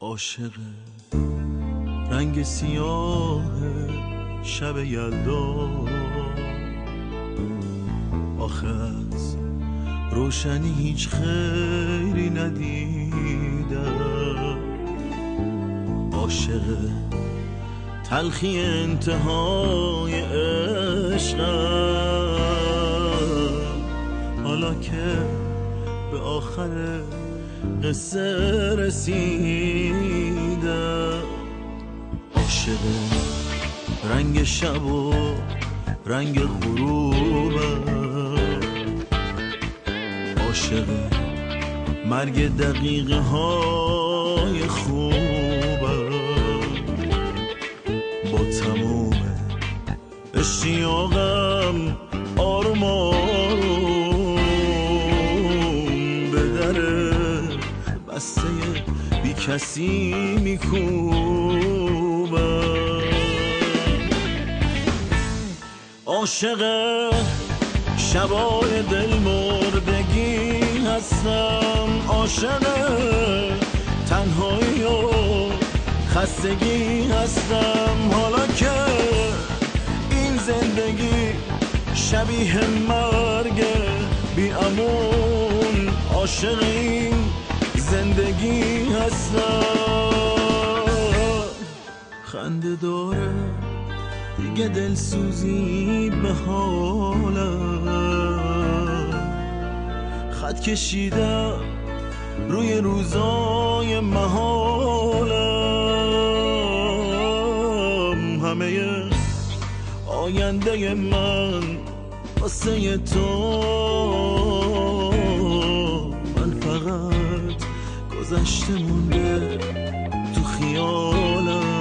عاشق رنگ سیاه شب یلدا، آخه از روشنی هیچ خیری ندیدم. عاشق تلخی انتهای عشقم، حالا که به آخر قصه رسیدم. عاشق رنگ شب و رنگ غروبم، عاشق مرگ دقیقه های خوبم. با تموم اشتیاقم آروم آروم به در بسته بی کسی میکوبم. عاشق شبای دل مردگی هستم، عاشق تنهایی و خستگی هستم. حالا که این زندگی شبیه مرگ بی امون، عاشق این زندگی هستم. خنده داره دیگه دلسوزی به حالم، خط کشیدم روی روزای محالم. همه آینده من واسه تو، من فقط گذشته مونده تو خیالم.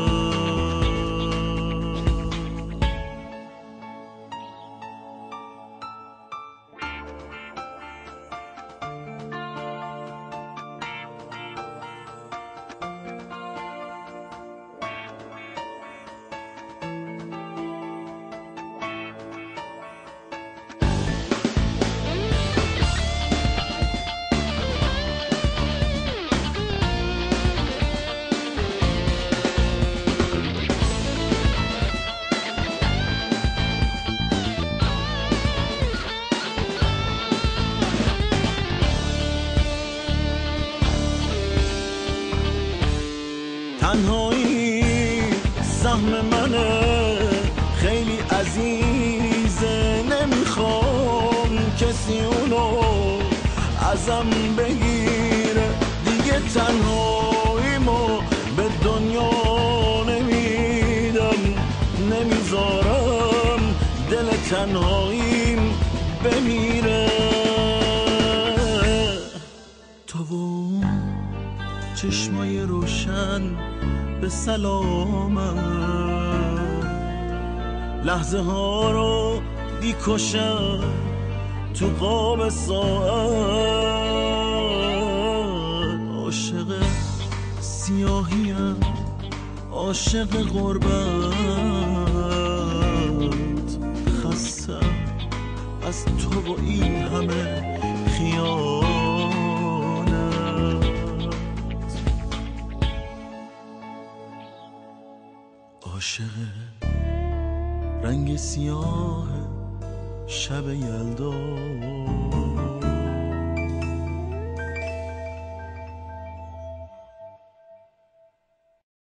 تنهایی سهم منه خیلی عزیزه، نمیخوام کسی اونو ازم بگیره. دیگه تنهاییمو به دنیا نمیدم، نمیذارم دل تنهاییم بمیره. تو و چشمای روشن به سلامم، لحظه ها رو بیکشم تو قاب ساعت. عاشق سیاهیم، عاشق غربت، خستم از تو و این همه خیال. عاشق رنگ سیاه شب یلدا.